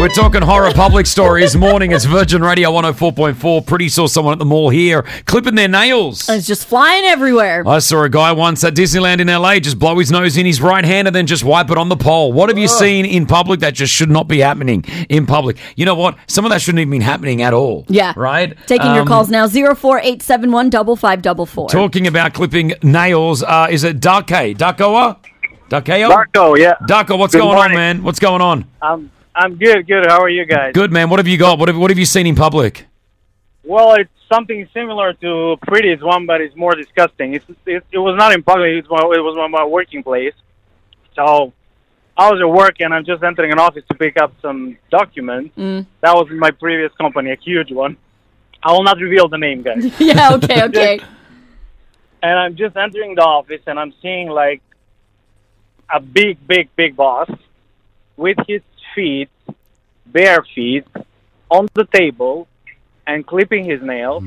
We're talking horror public stories. Morning, it's Virgin Radio 104.4. Pretty saw someone at the mall here clipping their nails. It's just flying everywhere. I saw a guy once at Disneyland in LA just blow his nose in his right hand and then just wipe it on the pole. What have you seen in public that just should not be happening in public? You know what? Some of that shouldn't even be happening at all. Yeah. Right? Taking your calls now, 04871 5544. Talking about clipping nails, is it Darko? Darko? Darko, yeah. Darko, what's Good going morning. on, man? What's going on? I'm good. How are you guys? Good, man. What have you got? What have you seen in public? Well, it's something similar to Pretty's one, but it's more disgusting. It was not in public. It was my working place. So I was at work, and I'm just entering an office to pick up some documents. That was my previous company, a huge one. I will not reveal the name, guys. Yeah, okay. And I'm just entering the office, and I'm seeing, like, a big boss with his feet, bare feet, on the table and clipping his nails.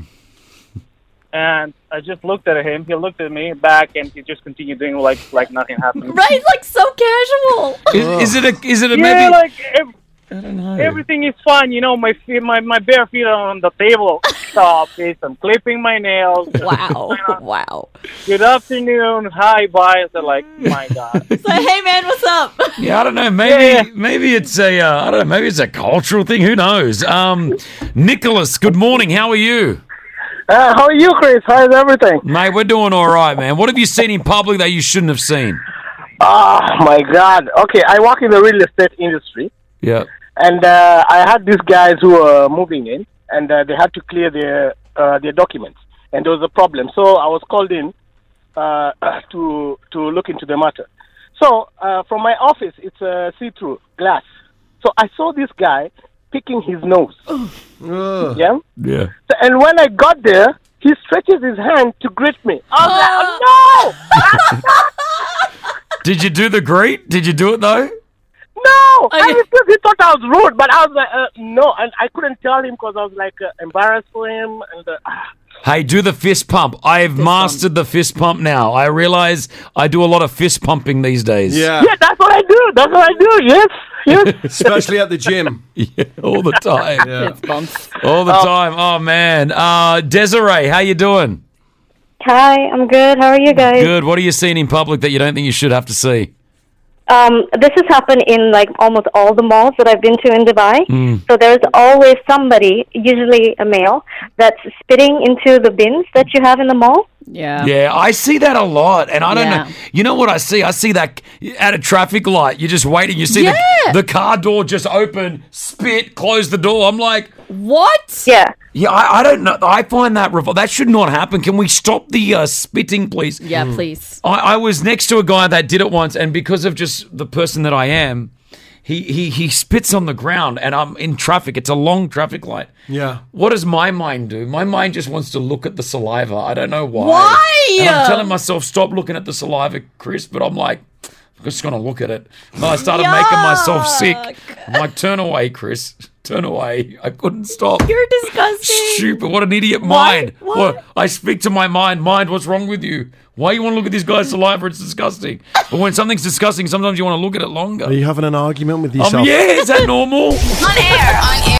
And I just looked at him. He looked at me back, and he just continued doing like nothing happened. Right, like so casual. Is it a Yeah, maybe? like I don't know. everything is fine. You know, my feet, my bare feet are on the table. Stop it! I'm clipping my nails. Wow. Good afternoon. Hi, bye. So like, my God. So, hey, man, what's up? Yeah, I don't know. Maybe it's a I don't know. Maybe it's a cultural thing. Who knows? Nicholas, good morning. How are you? How are you, Chris? How's everything? Mate, we're doing all right, man. What have you seen in public that you shouldn't have seen? Oh, my God. Okay, I work in the real estate industry, Yeah. and I had these guys who were moving in, and they had to clear their documents, and there was a problem. So I was called in to look into the matter. So from my office, it's a see-through glass. So I saw this guy picking his nose. Yeah? Yeah. So, and when I got there, he stretches his hand to greet me. I was like, oh, no! Did you do the greet? Did you do it though? No! He thought I was rude, but I was like, no. And I couldn't tell him because I was like embarrassed for him. And Hey, do the fist pump. I've mastered the fist pump now. I realize I do a lot of fist pumping these days. yeah, that's what I do. Yes. Especially at the gym. Yeah, all the time. It's bumps. All the time. Oh, man. Desiree, how you doing? Hi, I'm good. How are you guys? Good. What are you seeing in public that you don't think you should have to see? This has happened in like almost all the malls that I've been to in Dubai. So there's always somebody, usually a male, that's spitting into the bins that you have in the mall. Yeah. Yeah, I see that a lot, and I don't Yeah. know. You know what I see? I see that at a traffic light. You're just waiting. You see the car door just open, spit, close the door. I'm like, What? Yeah. yeah, I don't know. I find that that should not happen. Can we stop the spitting, please? Yeah, please. I was next to a guy that did it once, and because of just the person that I am, he spits on the ground, and I'm in traffic. It's a long traffic light. Yeah. What does my mind do? My mind just wants to look at the saliva. I don't know why. Why? And I'm telling myself, stop looking at the saliva, Chris, but I'm like, I'm just going to look at it. And I started making myself sick. I'm like, turn away, Chris. Turn away. I couldn't stop. You're disgusting. Stupid. What an idiot mind. What? I speak to my mind. Mind, what's wrong with you? Why you want to look at this guy's saliva? It's disgusting. But when something's disgusting, sometimes you want to look at it longer. Are you having an argument with yourself? Yeah, is that normal? On air.